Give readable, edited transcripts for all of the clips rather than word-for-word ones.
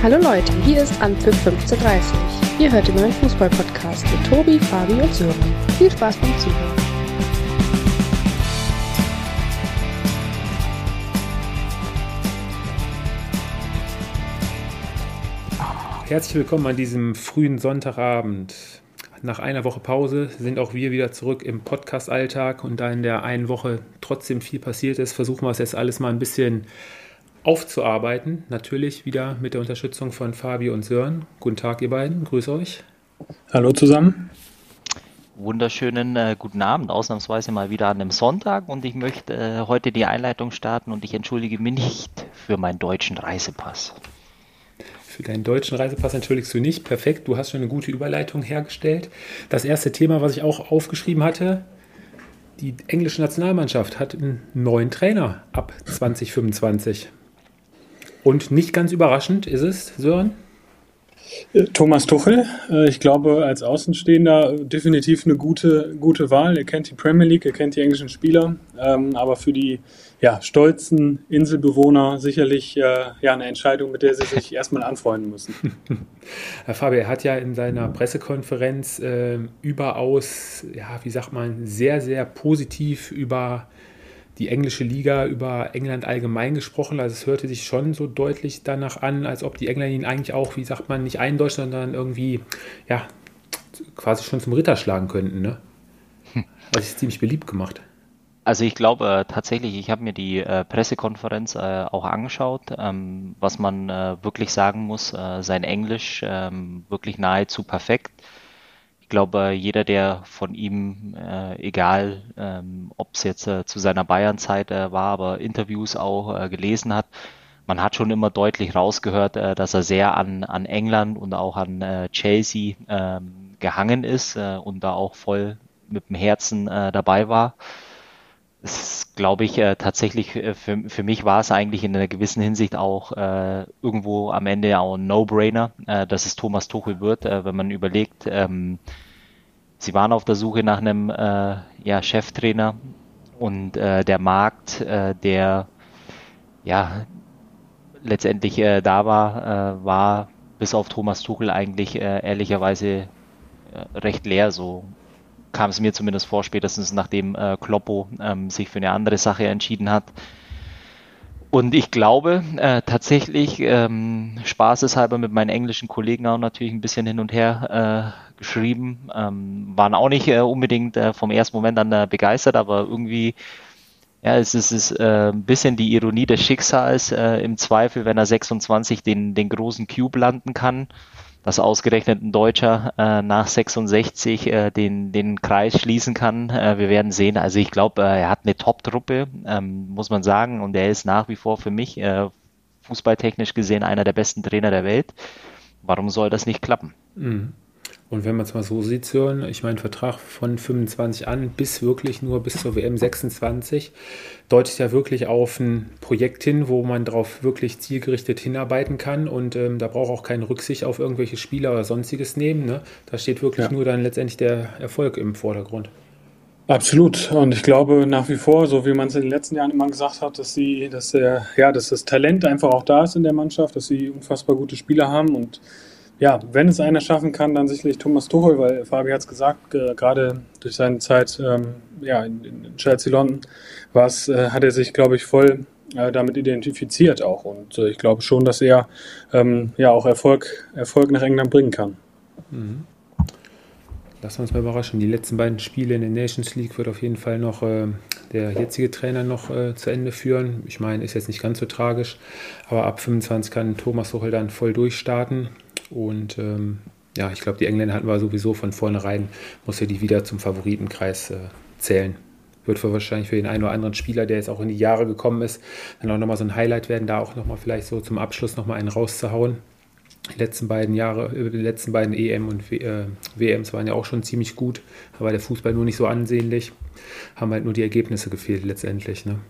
Hallo Leute, hier ist Anpfiff 15:30. Ihr hört den neuen Fußball-Podcast mit Tobi, Fabi und Sören. Viel Spaß beim Zuhören. Herzlich willkommen an diesem frühen Sonntagabend. Nach einer Woche Pause sind auch wir wieder zurück im Podcast-Alltag und da in der einen Woche trotzdem viel passiert ist, versuchen wir es jetzt alles mal ein bisschen aufzuarbeiten. Natürlich wieder mit der Unterstützung von Fabi und Sören. Guten Tag, ihr beiden. Grüße euch. Hallo zusammen. Wunderschönen guten Abend, ausnahmsweise mal wieder an einem Sonntag und ich möchte heute die Einleitung starten und ich entschuldige mich nicht für meinen deutschen Reisepass. Für deinen deutschen Reisepass entschuldigst du nicht. Perfekt, du hast schon eine gute Überleitung hergestellt. Das erste Thema, was ich auch aufgeschrieben hatte, die englische Nationalmannschaft hat einen neuen Trainer ab 2025. Und nicht ganz überraschend ist es, Sören? Thomas Tuchel, ich glaube als Außenstehender definitiv eine gute Wahl. Er kennt die Premier League, er kennt die englischen Spieler, aber für die stolzen Inselbewohner sicherlich eine Entscheidung, mit der sie sich erstmal anfreunden müssen. Herr Fabi, er hat ja in seiner Pressekonferenz überaus, sehr, sehr positiv über die englische Liga, über England allgemein gesprochen. Also es hörte sich schon so deutlich danach an, als ob die Engländer ihn eigentlich auch, nicht eindeutschen, sondern irgendwie, quasi schon zum Ritter schlagen könnten, ne? Das ist ziemlich beliebt gemacht. Also ich glaube tatsächlich, ich habe mir die Pressekonferenz auch angeschaut, was man wirklich sagen muss, sein Englisch wirklich nahezu perfekt. Ich glaube, jeder, der von ihm, egal ob es jetzt zu seiner Bayern-Zeit war, aber Interviews auch gelesen hat, man hat schon immer deutlich rausgehört, dass er sehr an England und auch an Chelsea gehangen ist und da auch voll mit dem Herzen dabei war. Das ist, glaube ich, tatsächlich für mich war es eigentlich in einer gewissen Hinsicht auch irgendwo am Ende auch ein No-Brainer, dass es Thomas Tuchel wird, wenn man überlegt, sie waren auf der Suche nach einem Cheftrainer und der Markt, der letztendlich da war bis auf Thomas Tuchel eigentlich ehrlicherweise recht leer. So kam es mir zumindest vor, spätestens nachdem Kloppo sich für eine andere Sache entschieden hat. Und ich glaube tatsächlich, spaßeshalber mit meinen englischen Kollegen auch natürlich ein bisschen hin und her geschrieben, waren auch nicht unbedingt vom ersten Moment an begeistert, aber irgendwie, es ist ein bisschen die Ironie des Schicksals, im Zweifel, wenn er 26 den großen Cube landen kann, dass ausgerechnet ein Deutscher nach 66 den Kreis schließen kann. Wir werden sehen. Also ich glaube, er hat eine Top-Truppe, muss man sagen. Und er ist nach wie vor für mich fußballtechnisch gesehen einer der besten Trainer der Welt. Warum soll das nicht klappen? Mhm. Und wenn man es mal so sieht, Sören, ich meine, Vertrag von 25 an bis zur WM 26 deutet ja wirklich auf ein Projekt hin, wo man darauf wirklich zielgerichtet hinarbeiten kann und da braucht auch keine Rücksicht auf irgendwelche Spieler oder sonstiges nehmen. Ne? Da steht wirklich nur dann letztendlich der Erfolg im Vordergrund. Absolut. Und ich glaube nach wie vor, so wie man es in den letzten Jahren immer gesagt hat, dass das Talent einfach auch da ist in der Mannschaft, dass sie unfassbar gute Spieler haben und wenn es einer schaffen kann, dann sicherlich Thomas Tuchel, weil Fabi hat es gesagt, gerade durch seine Zeit in Chelsea London hat er sich, glaube ich, voll damit identifiziert auch. Und ich glaube schon, dass er auch Erfolg nach England bringen kann. Mhm. Lassen wir uns mal überraschen. Die letzten beiden Spiele in der Nations League wird auf jeden Fall noch der jetzige Trainer noch zu Ende führen. Ich meine, ist jetzt nicht ganz so tragisch, aber ab 25 kann Thomas Tuchel dann voll durchstarten. Und ich glaube, die Engländer hatten wir sowieso von vornherein, muss ja die wieder zum Favoritenkreis zählen. Wird wahrscheinlich für den einen oder anderen Spieler, der jetzt auch in die Jahre gekommen ist, dann auch nochmal so ein Highlight werden, da auch nochmal vielleicht so zum Abschluss nochmal einen rauszuhauen. Die letzten beiden EM und WMs waren ja auch schon ziemlich gut, aber der Fußball nur nicht so ansehnlich. Haben halt nur die Ergebnisse gefehlt letztendlich, ne?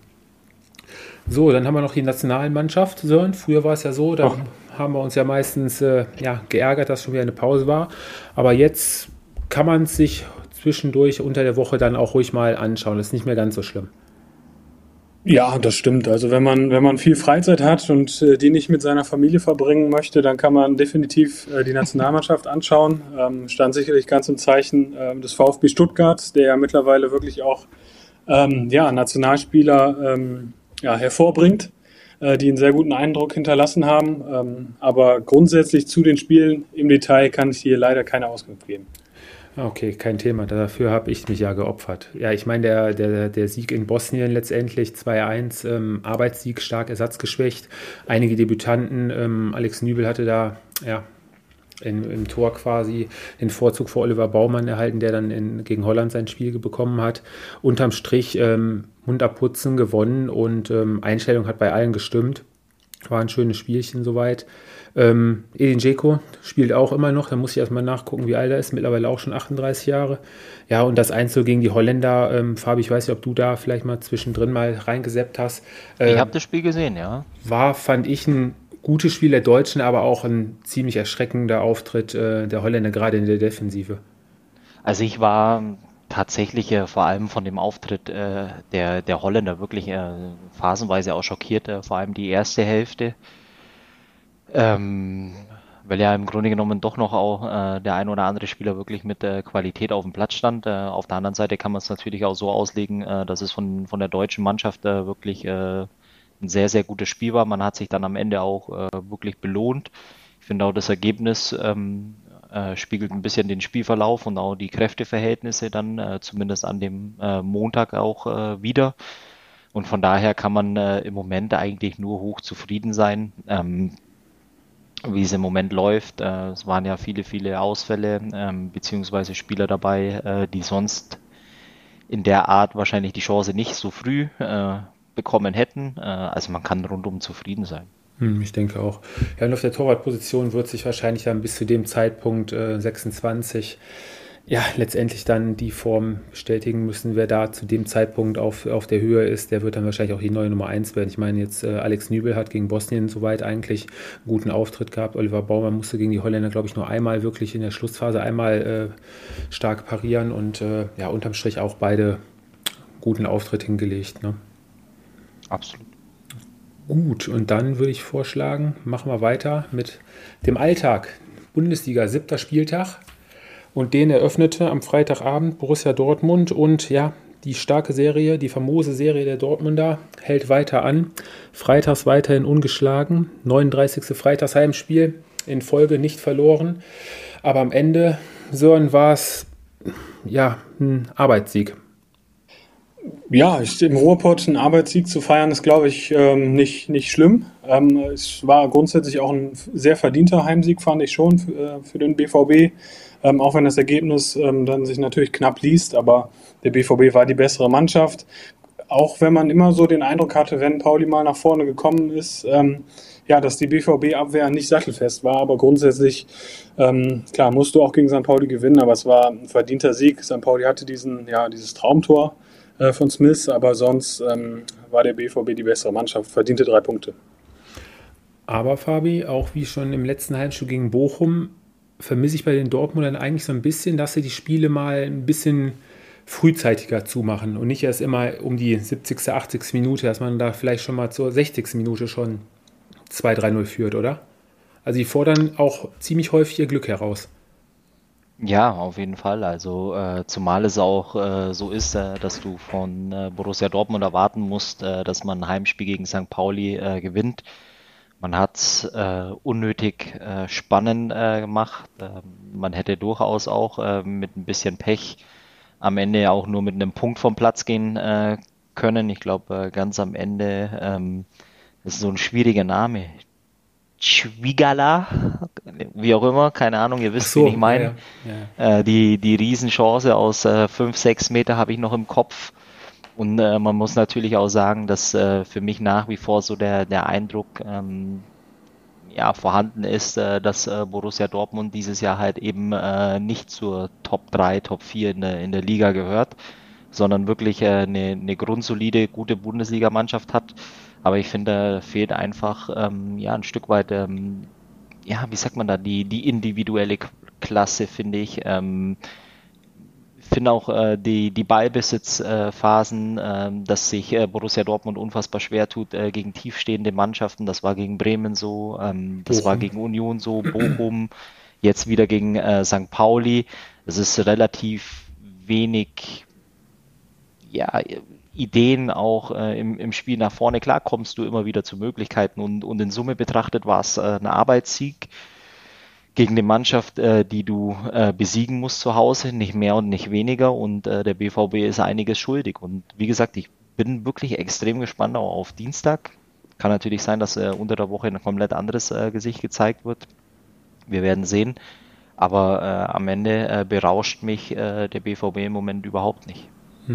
So, dann haben wir noch die Nationalmannschaft, Sören. Früher war es ja so, da haben wir uns ja meistens geärgert, dass schon wieder eine Pause war. Aber jetzt kann man es sich zwischendurch unter der Woche dann auch ruhig mal anschauen. Das ist nicht mehr ganz so schlimm. Ja, das stimmt. Also wenn man viel Freizeit hat und die nicht mit seiner Familie verbringen möchte, dann kann man definitiv die Nationalmannschaft anschauen. Stand sicherlich ganz im Zeichen des VfB Stuttgart, der ja mittlerweile wirklich auch Nationalspieler hervorbringt, die einen sehr guten Eindruck hinterlassen haben. Aber grundsätzlich zu den Spielen im Detail kann ich hier leider keine Auskunft geben. Okay, kein Thema. Dafür habe ich mich ja geopfert. Ja, ich meine, der Sieg in Bosnien letztendlich 2-1, Arbeitssieg, stark ersatzgeschwächt. Einige Debütanten, Alex Nübel hatte da ja, im Tor quasi den Vorzug vor Oliver Baumann erhalten, der dann gegen Holland sein Spiel bekommen hat. Unterm Strich Mund abputzen, gewonnen und Einstellung hat bei allen gestimmt. War ein schönes Spielchen soweit. Edin Dzeko spielt auch immer noch, da muss ich erstmal nachgucken, wie alt er ist, mittlerweile auch schon 38 Jahre. Ja, und das 1 gegen die Holländer, Fabi, ich weiß nicht, ob du da vielleicht mal zwischendrin mal reingesappt hast. Ich habe das Spiel gesehen, ja. Fand ich, ein gutes Spiel der Deutschen, aber auch ein ziemlich erschreckender Auftritt der Holländer, gerade in der Defensive. Also ich war tatsächlich vor allem von dem Auftritt der Holländer wirklich phasenweise auch schockiert, vor allem die erste Hälfte. Weil ja im Grunde genommen doch noch auch der ein oder andere Spieler wirklich mit Qualität auf dem Platz stand. Auf der anderen Seite kann man es natürlich auch so auslegen, dass es von der deutschen Mannschaft wirklich ein sehr, sehr gutes Spiel war. Man hat sich dann am Ende auch wirklich belohnt. Ich finde auch das Ergebnis spiegelt ein bisschen den Spielverlauf und auch die Kräfteverhältnisse dann zumindest an dem Montag auch wieder. Und von daher kann man im Moment eigentlich nur hoch zufrieden sein. Wie es im Moment läuft. Es waren ja viele, viele Ausfälle, beziehungsweise Spieler dabei, die sonst in der Art wahrscheinlich die Chance nicht so früh bekommen hätten. Also man kann rundum zufrieden sein. Ich denke auch. Ja, und auf der Torwartposition wird sich wahrscheinlich dann bis zu dem Zeitpunkt 26 ja, letztendlich dann die Form bestätigen müssen, wer da zu dem Zeitpunkt auf der Höhe ist, der wird dann wahrscheinlich auch die neue Nummer 1 werden. Ich meine, jetzt Alex Nübel hat gegen Bosnien soweit eigentlich einen guten Auftritt gehabt. Oliver Baumann musste gegen die Holländer, glaube ich, nur einmal wirklich in der Schlussphase stark parieren und unterm Strich auch beide guten Auftritt hingelegt. Ne? Absolut. Gut, und dann würde ich vorschlagen, machen wir weiter mit dem Alltag. Bundesliga, 7. Spieltag. Und den eröffnete am Freitagabend Borussia Dortmund und ja, die starke Serie, die famose Serie der Dortmunder hält weiter an. Freitags weiterhin ungeschlagen, 39. Freitagsheimspiel in Folge nicht verloren. Aber am Ende, Sören, war es ja ein Arbeitssieg. Ja, im Ruhrpott einen Arbeitssieg zu feiern, ist, glaube ich, nicht schlimm. Es war grundsätzlich auch ein sehr verdienter Heimsieg, fand ich schon, für den BVB. Auch wenn das Ergebnis dann sich natürlich knapp liest, aber der BVB war die bessere Mannschaft. Auch wenn man immer so den Eindruck hatte, wenn Pauli mal nach vorne gekommen ist, dass die BVB-Abwehr nicht sattelfest war, aber grundsätzlich, klar, musst du auch gegen St. Pauli gewinnen, aber es war ein verdienter Sieg. St. Pauli hatte dieses Traumtor von Smith, aber sonst war der BVB die bessere Mannschaft, verdiente 3 Punkte. Aber Fabi, auch wie schon im letzten Heimspiel gegen Bochum, vermisse ich bei den Dortmundern eigentlich so ein bisschen, dass sie die Spiele mal ein bisschen frühzeitiger zumachen und nicht erst immer um die 70., 80. Minute, dass man da vielleicht schon mal zur 60. Minute schon 2-3-0 führt, oder? Also die fordern auch ziemlich häufig ihr Glück heraus. Ja, auf jeden Fall. Also zumal es auch so ist, dass du von Borussia Dortmund erwarten musst, dass man ein Heimspiel gegen St. Pauli gewinnt. Man hat es unnötig spannend gemacht. Man hätte durchaus auch mit ein bisschen Pech am Ende auch nur mit einem Punkt vom Platz gehen können. Ich glaube, ganz am Ende ist so ein schwieriger Name. Schwigala, wie auch immer, keine Ahnung, ihr wisst, wen ich meine. Ja. Die Riesenchance aus 5, 6 Meter habe ich noch im Kopf. Und man muss natürlich auch sagen, dass für mich nach wie vor so der Eindruck vorhanden ist, dass Borussia Dortmund dieses Jahr halt eben nicht zur Top 3, Top 4 in der Liga gehört, sondern wirklich eine grundsolide, gute Bundesligamannschaft hat. Aber ich finde, da fehlt einfach ein Stück weit, wie sagt man da, die individuelle Klasse, finde ich. finde auch die Ballbesitzphasen, dass sich Borussia Dortmund unfassbar schwer tut gegen tiefstehende Mannschaften. Das war gegen Bremen so, das war gegen Union so, Bochum, jetzt wieder gegen St. Pauli. Es ist relativ wenig, ja, Ideen auch im Spiel nach vorne. Klar kommst du immer wieder zu Möglichkeiten und in Summe betrachtet war es ein Arbeitssieg gegen eine Mannschaft, die du besiegen musst zu Hause, nicht mehr und nicht weniger, und der BVB ist einiges schuldig. Und wie gesagt, ich bin wirklich extrem gespannt auch auf Dienstag. Kann natürlich sein, dass unter der Woche ein komplett anderes Gesicht gezeigt wird. Wir werden sehen. Aber am Ende berauscht mich der BVB im Moment überhaupt nicht.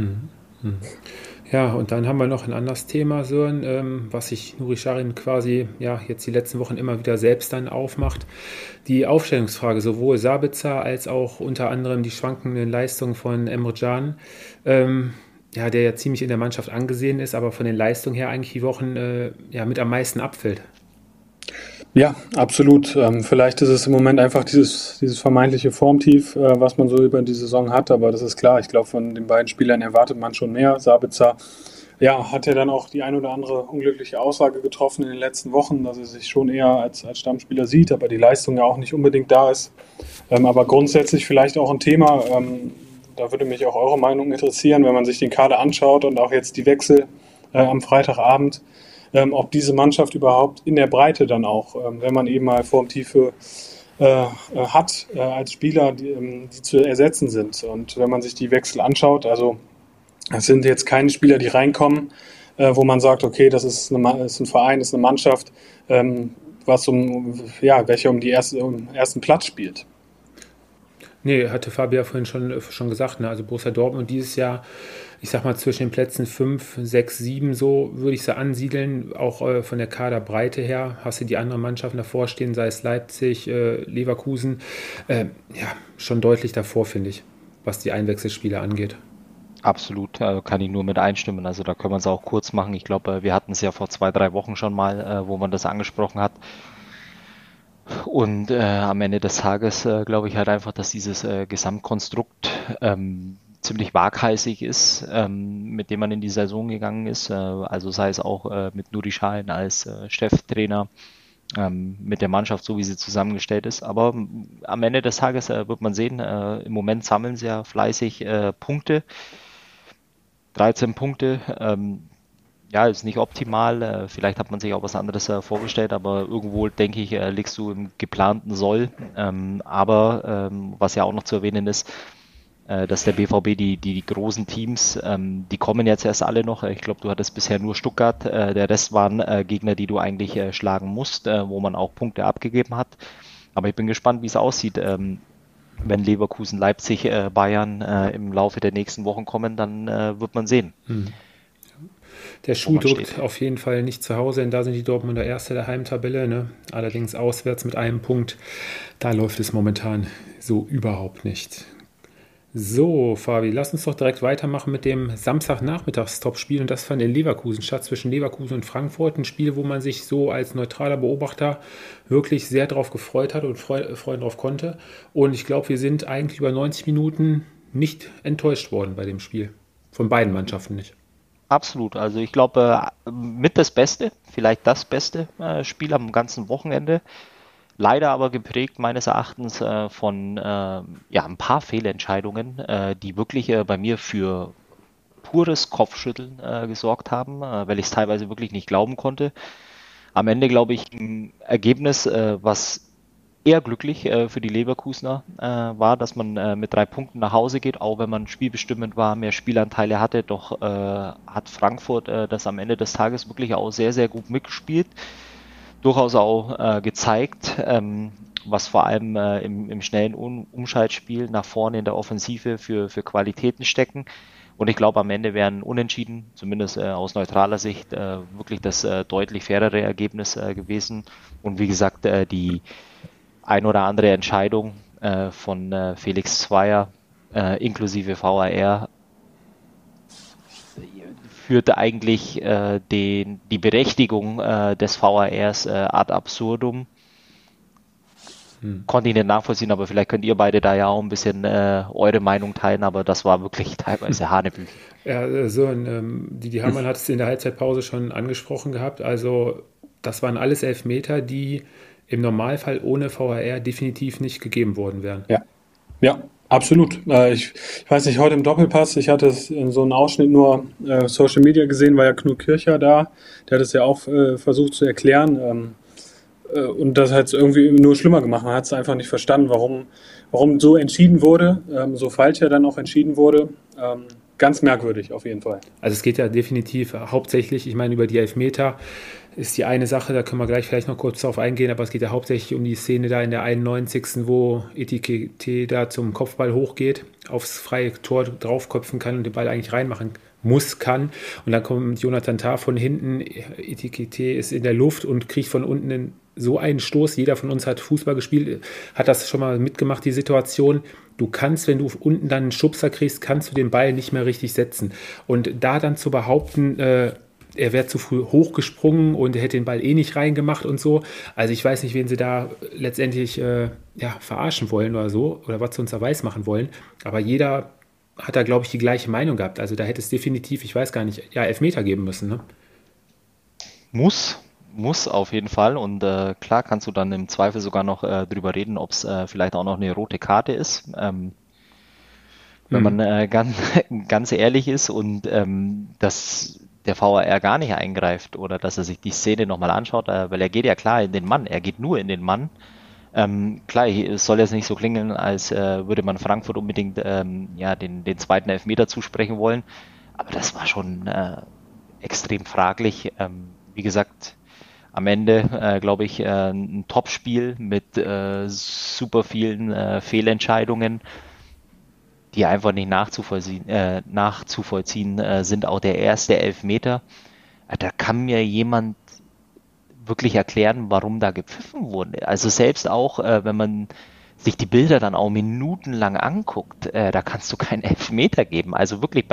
Ja, und dann haben wir noch ein anderes Thema, Sören, was sich Nuri Sahin quasi jetzt die letzten Wochen immer wieder selbst dann aufmacht. Die Aufstellungsfrage, sowohl Sabitzer als auch unter anderem die schwankenden Leistungen von Emre Can, der ja ziemlich in der Mannschaft angesehen ist, aber von den Leistungen her eigentlich die Wochen mit am meisten abfällt. Ja, absolut. Vielleicht ist es im Moment einfach dieses vermeintliche Formtief, was man so über die Saison hat, aber das ist klar. Ich glaube, von den beiden Spielern erwartet man schon mehr. Sabitzer, hat ja dann auch die ein oder andere unglückliche Aussage getroffen in den letzten Wochen, dass er sich schon eher als Stammspieler sieht, aber die Leistung ja auch nicht unbedingt da ist. Aber grundsätzlich vielleicht auch ein Thema, da würde mich auch eure Meinung interessieren, wenn man sich den Kader anschaut und auch jetzt die Wechsel am Freitagabend, ob diese Mannschaft überhaupt in der Breite dann auch, wenn man eben mal Formtiefe hat als Spieler, die zu ersetzen sind. Und wenn man sich die Wechsel anschaut, also es sind jetzt keine Spieler, die reinkommen, wo man sagt, okay, das ist ein Verein, ist eine Mannschaft, welche um ersten Platz spielt. Nee, hatte Fabian vorhin schon gesagt, ne? Also Borussia Dortmund dieses Jahr, ich sag mal zwischen den Plätzen 5, 6, 7, so würde ich sie ansiedeln, auch von der Kaderbreite her. Hast du die anderen Mannschaften davor stehen, sei es Leipzig, Leverkusen, schon deutlich davor, finde ich, was die Einwechselspieler angeht. Absolut, kann ich nur mit einstimmen. Also da können wir es auch kurz machen. Ich glaube, wir hatten es ja vor 2-3 Wochen schon mal, wo man das angesprochen hat. Und am Ende des Tages glaube ich halt einfach, dass dieses Gesamtkonstrukt ziemlich waghalsig ist, mit dem man in die Saison gegangen ist. Also sei es auch mit Nuri Sahin als Cheftrainer, mit der Mannschaft, so wie sie zusammengestellt ist. Aber am Ende des Tages wird man sehen, im Moment sammeln sie ja fleißig Punkte. 13 Punkte. Ist nicht optimal. Vielleicht hat man sich auch was anderes vorgestellt, aber irgendwo, denke ich, liegst du im geplanten Soll. Aber was ja auch noch zu erwähnen ist, dass der BVB die großen Teams, die kommen jetzt erst alle noch. Ich glaube, du hattest bisher nur Stuttgart. Der Rest waren Gegner, die du eigentlich schlagen musst, wo man auch Punkte abgegeben hat. Aber ich bin gespannt, wie es aussieht. Wenn Leverkusen, Leipzig, Bayern im Laufe der nächsten Wochen kommen, dann wird man sehen. Der Schuh drückt auf jeden Fall nicht zu Hause, denn da sind die Dortmunder Erste der Heimtabelle, ne? Allerdings auswärts mit einem Punkt. Da läuft es momentan so überhaupt nicht. So, Fabi, lass uns doch direkt weitermachen mit dem Samstagnachmittags-Topspiel, und das fand in Leverkusen statt, zwischen Leverkusen und Frankfurt. Ein Spiel, wo man sich so als neutraler Beobachter wirklich sehr drauf gefreut hat und freuen drauf konnte. Und ich glaube, wir sind eigentlich über 90 Minuten nicht enttäuscht worden bei dem Spiel. Von beiden Mannschaften nicht. Absolut. Also ich glaube, mit das Beste, vielleicht das beste Spiel am ganzen Wochenende. Leider aber geprägt meines Erachtens von ein paar Fehlentscheidungen, die wirklich bei mir für pures Kopfschütteln gesorgt haben, weil ich es teilweise wirklich nicht glauben konnte. Am Ende glaube ich ein Ergebnis, was eher glücklich für die Leverkusener war, dass man mit 3 Punkten nach Hause geht, auch wenn man spielbestimmend war, mehr Spielanteile hatte. Doch hat Frankfurt das am Ende des Tages wirklich auch sehr, sehr gut mitgespielt. Durchaus auch gezeigt, was vor allem im schnellen Umschaltspiel nach vorne in der Offensive für Qualitäten stecken. Und ich glaube, am Ende wären Unentschieden, zumindest aus neutraler Sicht, wirklich das deutlich fairere Ergebnis gewesen. Und wie gesagt, die ein oder andere Entscheidung von Felix Zweier inklusive VAR führte eigentlich die Berechtigung des VARs ad absurdum. konnte ich nicht nachvollziehen, aber vielleicht könnt ihr beide da ja auch ein bisschen eure Meinung teilen, aber das war wirklich teilweise Hanebüchen. Ja, die Hamann hat es in der Halbzeitpause schon angesprochen gehabt. Also das waren alles Elfmeter, die im Normalfall ohne VAR definitiv nicht gegeben worden wären. Ja, absolut. Ich weiß nicht, heute im Doppelpass, ich hatte es in so einem Ausschnitt nur Social Media gesehen, war ja Knut Kircher da, der hat es ja auch versucht zu erklären und das hat es irgendwie nur schlimmer gemacht. Man hat es einfach nicht verstanden, warum so entschieden wurde, so falsch ja dann auch entschieden wurde. Ganz merkwürdig auf jeden Fall. Also es geht ja definitiv hauptsächlich, ich meine, über die Elfmeter ist die eine Sache, da können wir gleich vielleicht noch kurz drauf eingehen, aber es geht ja hauptsächlich um die Szene da in der 91., wo Etikette da zum Kopfball hochgeht, aufs freie Tor draufköpfen kann und den Ball eigentlich reinmachen kann. Und dann kommt Jonathan Tah von hinten, Etikette ist in der Luft und kriegt von unten so einen Stoß. Jeder von uns hat Fußball gespielt, hat das schon mal mitgemacht, die Situation. Du kannst, wenn du unten dann einen Schubser kriegst, kannst du den Ball nicht mehr richtig setzen. Und da dann zu behaupten, er wäre zu früh hochgesprungen und er hätte den Ball eh nicht reingemacht und so. Also ich weiß nicht, wen sie da letztendlich verarschen wollen oder so, oder was sie uns da weiß machen wollen. Aber jeder hat da, glaube ich, die gleiche Meinung gehabt. Also da hätte es definitiv, ich weiß gar nicht, Elfmeter geben müssen. Ne? Muss auf jeden Fall. Und klar kannst du dann im Zweifel sogar noch drüber reden, ob es vielleicht auch noch eine rote Karte ist. Wenn man ganz ehrlich ist und dass der VAR gar nicht eingreift oder dass er sich die Szene nochmal anschaut, weil er geht ja klar in den Mann, er geht nur in den Mann. Klar, es soll jetzt nicht so klingen, als würde man Frankfurt unbedingt den zweiten Elfmeter zusprechen wollen, aber das war schon extrem fraglich. Wie gesagt, am Ende, glaube ich, ein Topspiel mit super vielen Fehlentscheidungen, die einfach nicht nachzuvollziehen sind. Auch der erste Elfmeter, da kann mir jemand wirklich erklären, warum da gepfiffen wurde. Also selbst auch, wenn man sich die Bilder dann auch minutenlang anguckt, da kannst du keinen Elfmeter geben. Also wirklich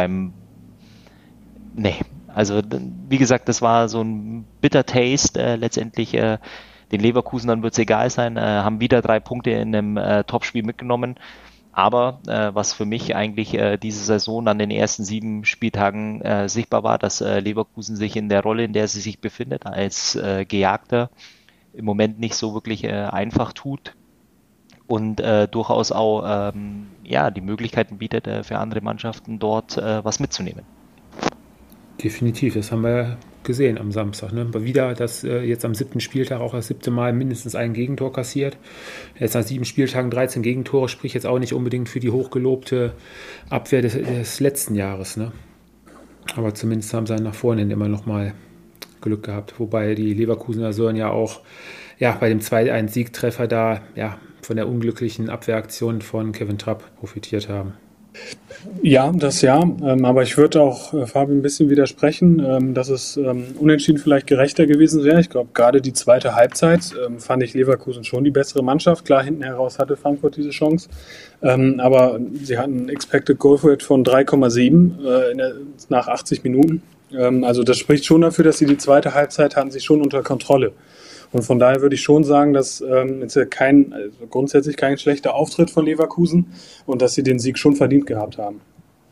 also wie gesagt, das war so ein bitter Taste. Letztendlich den Leverkusenern wird es egal sein, haben wieder 3 Punkte in einem Topspiel mitgenommen. Aber was für mich eigentlich diese Saison an den ersten 7 Spieltagen sichtbar war, dass Leverkusen sich in der Rolle, in der sie sich befindet, als Gejagter im Moment nicht so wirklich einfach tut und durchaus auch die Möglichkeiten bietet, für andere Mannschaften dort was mitzunehmen. Definitiv, das haben wir gesehen am Samstag. Ne? Wieder das jetzt am 7. Spieltag auch das 7. Mal mindestens ein Gegentor kassiert. Jetzt nach 7 Spieltagen 13 Gegentore, sprich jetzt auch nicht unbedingt für die hochgelobte Abwehr des letzten Jahres. Ne? Aber zumindest haben sie dann nach vorne immer noch mal Glück gehabt. Wobei die Leverkusener sollen ja auch bei dem 2-1-Siegtreffer da von der unglücklichen Abwehraktion von Kevin Trapp profitiert haben. Ja, aber ich würde auch Fabi ein bisschen widersprechen, dass es unentschieden vielleicht gerechter gewesen wäre. Ich glaube, gerade die zweite Halbzeit fand ich Leverkusen schon die bessere Mannschaft. Klar, hinten heraus hatte Frankfurt diese Chance, aber sie hatten einen Expected Goal Rate von 3,7 nach 80 Minuten. Also das spricht schon dafür, dass sie die zweite Halbzeit hatten sie schon unter Kontrolle. Und von daher würde ich schon sagen, dass grundsätzlich kein schlechter Auftritt von Leverkusen und dass sie den Sieg schon verdient gehabt haben.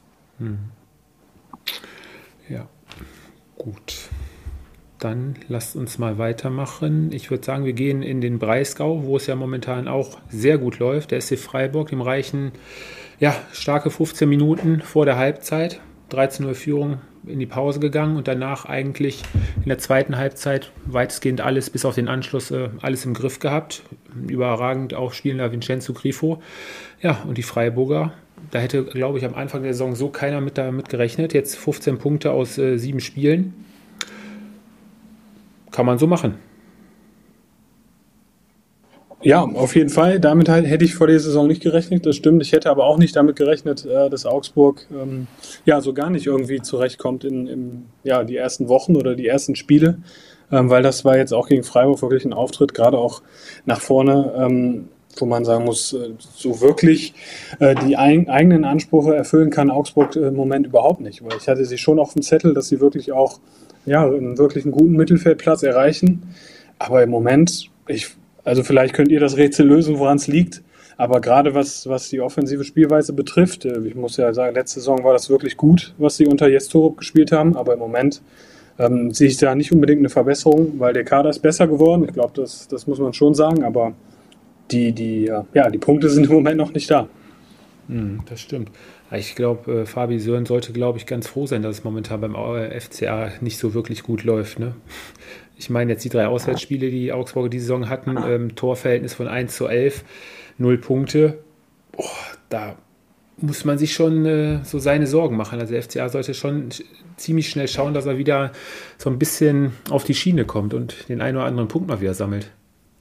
Ja, gut. Dann lasst uns mal weitermachen. Ich würde sagen, wir gehen in den Breisgau, wo es ja momentan auch sehr gut läuft. Der SC Freiburg, dem reichen starke 15 Minuten vor der Halbzeit. 13:0 Führung in die Pause gegangen und danach eigentlich in der zweiten Halbzeit weitestgehend alles, bis auf den Anschluss, alles im Griff gehabt. Überragend auch spielender Vincenzo Grifo. Ja, und die Freiburger, da hätte, glaube ich, am Anfang der Saison so keiner damit gerechnet. Jetzt 15 Punkte aus 7 Spielen. Kann man so machen. Ja, auf jeden Fall. Damit hätte ich vor der Saison nicht gerechnet, das stimmt. Ich hätte aber auch nicht damit gerechnet, dass Augsburg so gar nicht irgendwie zurechtkommt in die ersten Wochen oder die ersten Spiele, weil das war jetzt auch gegen Freiburg wirklich ein Auftritt, gerade auch nach vorne, wo man sagen muss, so wirklich die eigenen Ansprüche erfüllen kann Augsburg im Moment überhaupt nicht. Weil ich hatte sie schon auf dem Zettel, dass sie wirklich auch einen wirklich einen guten Mittelfeldplatz erreichen. Aber im Moment, Also vielleicht könnt ihr das Rätsel lösen, woran es liegt. Aber gerade was die offensive Spielweise betrifft, ich muss ja sagen, letzte Saison war das wirklich gut, was sie unter Jes Torup gespielt haben. Aber im Moment sehe ich da nicht unbedingt eine Verbesserung, weil der Kader ist besser geworden. Ich glaube, das muss man schon sagen. Aber die Punkte sind im Moment noch nicht da. Das stimmt. Ich glaube, Fabi Sören sollte, glaube ich, ganz froh sein, dass es momentan beim FCA nicht so wirklich gut läuft. Ne? Ich meine, jetzt die 3 Auswärtsspiele, die Augsburger die Saison hatten, Torverhältnis von 1:11, 0 Punkte. Da muss man sich schon so seine Sorgen machen. Also der FCA sollte schon ziemlich schnell schauen, dass er wieder so ein bisschen auf die Schiene kommt und den einen oder anderen Punkt mal wieder sammelt.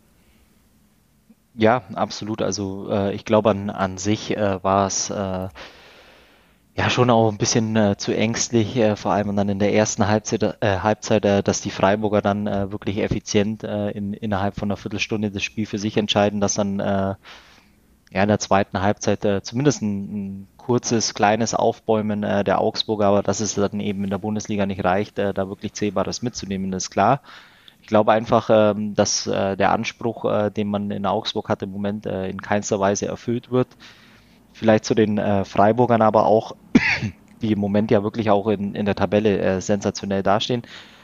Ja, absolut. Also ich glaube, an sich war es ja schon auch ein bisschen zu ängstlich, vor allem dann in der ersten Halbzeit, dass die Freiburger dann wirklich effizient innerhalb von einer Viertelstunde das Spiel für sich entscheiden, dass dann in der zweiten Halbzeit zumindest ein kurzes, kleines Aufbäumen der Augsburger, aber dass es dann eben in der Bundesliga nicht reicht, da wirklich Zählbares mitzunehmen, ist klar. Ich glaube einfach, dass der Anspruch, den man in Augsburg hat, im Moment in keinster Weise erfüllt wird. Vielleicht zu den Freiburgern aber auch, die im Moment ja wirklich auch in der Tabelle sensationell dastehen.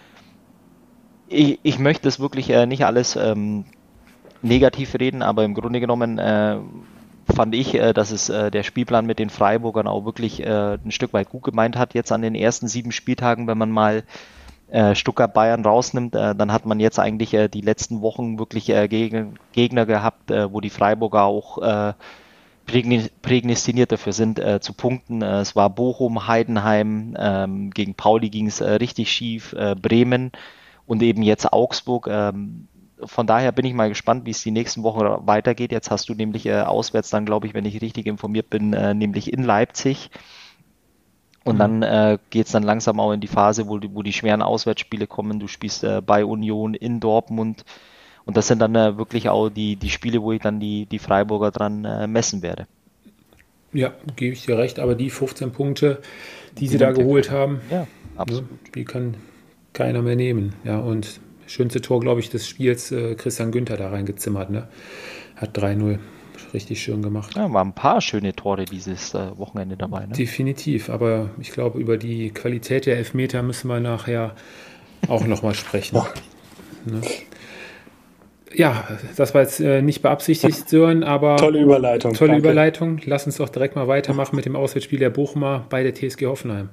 Ich möchte es wirklich nicht alles negativ reden, aber im Grunde genommen fand ich, dass es der Spielplan mit den Freiburgern auch wirklich ein Stück weit gut gemeint hat. Jetzt an den ersten 7 Spieltagen, wenn man mal Stuttgart Bayern rausnimmt, dann hat man jetzt eigentlich die letzten Wochen wirklich Gegner gehabt, wo die Freiburger auch prädestiniert dafür sind, zu punkten. Es war Bochum, Heidenheim, gegen Pauli ging es richtig schief, Bremen und eben jetzt Augsburg. Von daher bin ich mal gespannt, wie es die nächsten Wochen weitergeht. Jetzt hast du nämlich auswärts dann, glaube ich, wenn ich richtig informiert bin, nämlich in Leipzig. Und dann geht es dann langsam auch in die Phase, wo die schweren Auswärtsspiele kommen. Du spielst bei Union in Dortmund. Und das sind dann wirklich auch die Spiele, wo ich dann die Freiburger dran messen werde. Ja, gebe ich dir recht. Aber die 15 Punkte, die sie da geholt haben, ja, absolut. Die kann keiner mehr nehmen. Ja, und schönste Tor, glaube ich, des Spiels, Christian Günther da reingezimmert. Ne? Hat 3:0 richtig schön gemacht. Ja, waren ein paar schöne Tore dieses Wochenende dabei. Ne? Definitiv, aber ich glaube, über die Qualität der Elfmeter müssen wir nachher auch nochmal sprechen. Ne? Ja, das war jetzt nicht beabsichtigt, Sören, aber tolle Überleitung. Tolle Überleitung. Lass uns doch direkt mal weitermachen mit dem Auswärtsspiel der Bochumer bei der TSG Hoffenheim.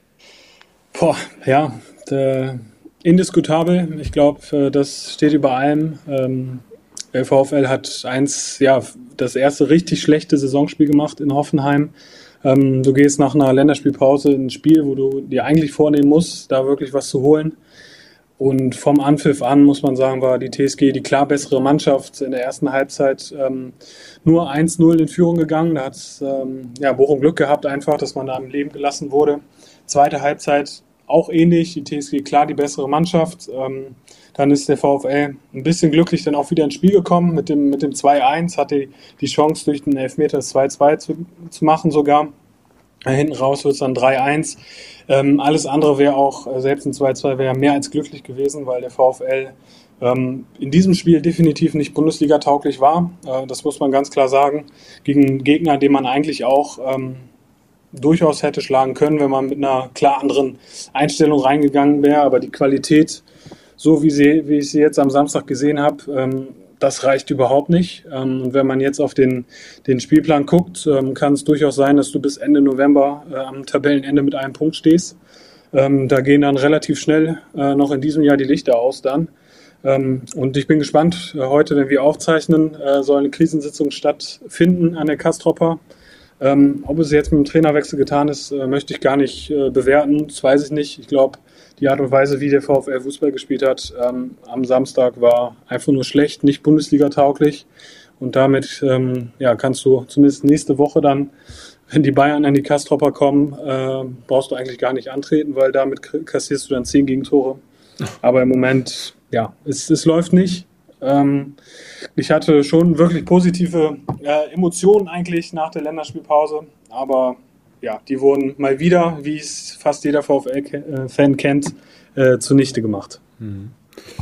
Indiskutabel. Ich glaube, das steht über allem. Der VfL hat das erste richtig schlechte Saisonspiel gemacht in Hoffenheim. Du gehst nach einer Länderspielpause in ein Spiel, wo du dir eigentlich vornehmen musst, da wirklich was zu holen. Und vom Anpfiff an, muss man sagen, war die TSG die klar bessere Mannschaft. In der ersten Halbzeit nur 1:0 in Führung gegangen. Da hat Bochum Glück gehabt einfach, dass man da im Leben gelassen wurde. Zweite Halbzeit auch ähnlich. Die TSG klar die bessere Mannschaft. Dann ist der VfL ein bisschen glücklich dann auch wieder ins Spiel gekommen. Mit dem 2:1 hatte die Chance, durch den Elfmeter das 2:2 zu machen sogar. Hinten raus wird es dann 3:1. Alles andere wäre auch, selbst ein 2:2 wäre mehr als glücklich gewesen, weil der VfL in diesem Spiel definitiv nicht Bundesliga-tauglich war. Das muss man ganz klar sagen. Gegen einen Gegner, den man eigentlich auch durchaus hätte schlagen können, wenn man mit einer klar anderen Einstellung reingegangen wäre. Aber die Qualität, so wie ich sie jetzt am Samstag gesehen habe, das reicht überhaupt nicht. Und wenn man jetzt auf den Spielplan guckt, kann es durchaus sein, dass du bis Ende November am Tabellenende mit einem Punkt stehst. Da gehen dann relativ schnell noch in diesem Jahr die Lichter aus dann. Und ich bin gespannt. Heute, wenn wir aufzeichnen, soll eine Krisensitzung stattfinden an der Kastropper. Ob es jetzt mit dem Trainerwechsel getan ist, möchte ich gar nicht bewerten. Das weiß ich nicht. Ich glaube, die Art und Weise, wie der VfL Fußball gespielt hat, am Samstag war einfach nur schlecht, nicht Bundesliga-tauglich. Und damit kannst du zumindest nächste Woche dann, wenn die Bayern an die Kastropper kommen, brauchst du eigentlich gar nicht antreten, weil damit kassierst du dann 10 Gegentore. Aber im Moment, es läuft nicht. Ich hatte schon wirklich positive Emotionen eigentlich nach der Länderspielpause, aber die wurden mal wieder, wie es fast jeder VfL-Fan kennt, zunichte gemacht.